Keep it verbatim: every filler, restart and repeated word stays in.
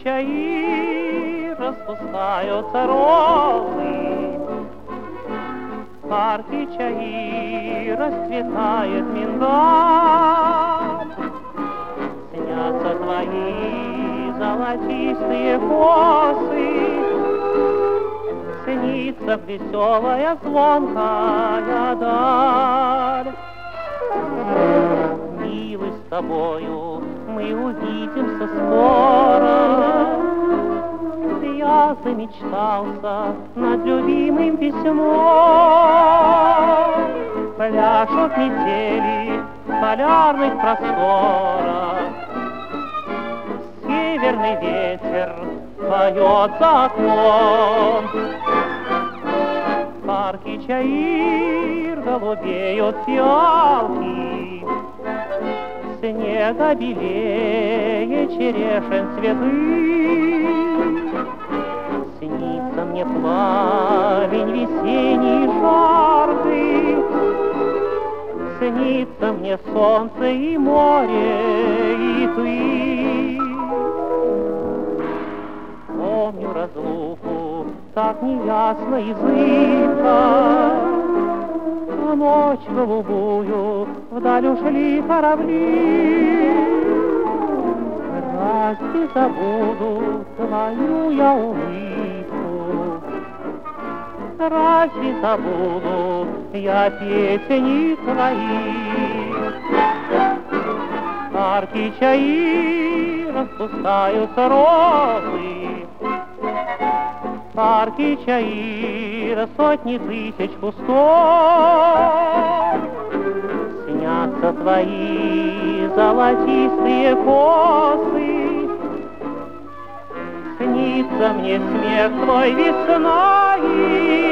чаи распускаются розы, в парке чаи расцветает миндаль. Снятся твои золотистые косы, снится веселая звонкая даль. Милый, с тобою мы увидимся скоро. Я замечтался над любимым письмом. Пляшут метели в полярных просторах, северный ветер поет за окном. В парке чаир голубеют фиалки, снега белее черешен цветы. Снится мне плавень весенний жаркий, снится мне солнце и море, и ты. Помню разлуку так неясно и зыбко, в ночь голубую вдаль ушли корабли. Разве забуду твою я улыбку? Разве забуду я песни твои? В парке чаи распускаются розы, в парке чаир сотни тысяч кустов. Снятся твои золотистые косы, снится мне смех твой весной.